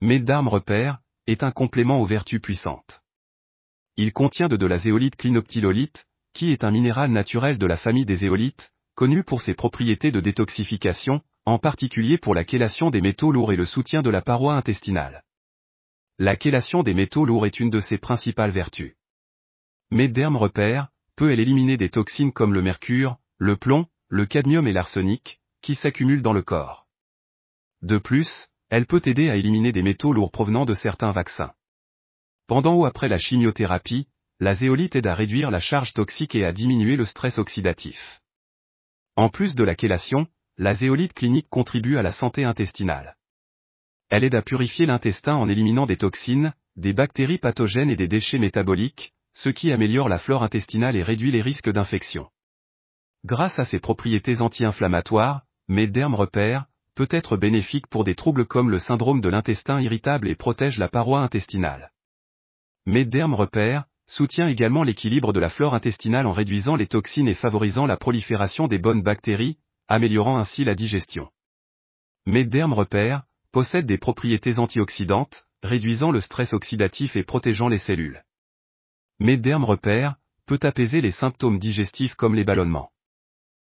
Medarm Repair est un complément aux vertus puissantes. Il contient de la zéolite clinoptilolite, qui est un minéral naturel de la famille des zéolites, connu pour ses propriétés de détoxification, en particulier pour la chélation des métaux lourds et le soutien de la paroi intestinale. La chélation des métaux lourds est une de ses principales vertus. Medarm Repair peut éliminer des toxines comme le mercure, le plomb, le cadmium et l'arsenic, qui s'accumulent dans le corps. De plus, elle peut aider à éliminer des métaux lourds provenant de certains vaccins. Pendant ou après la chimiothérapie, la zéolite aide à réduire la charge toxique et à diminuer le stress oxydatif. En plus de la chélation, la zéolite clinique contribue à la santé intestinale. Elle aide à purifier l'intestin en éliminant des toxines, des bactéries pathogènes et des déchets métaboliques, ce qui améliore la flore intestinale et réduit les risques d'infection. Grâce à ses propriétés anti-inflammatoires, Medarm Repair peut être bénéfique pour des troubles comme le syndrome de l'intestin irritable et protège la paroi intestinale. Medarm Repair soutient également l'équilibre de la flore intestinale en réduisant les toxines et favorisant la prolifération des bonnes bactéries, améliorant ainsi la digestion. Medarm Repair possède des propriétés antioxydantes, réduisant le stress oxydatif et protégeant les cellules. Medarm Repair peut apaiser les symptômes digestifs comme les ballonnements.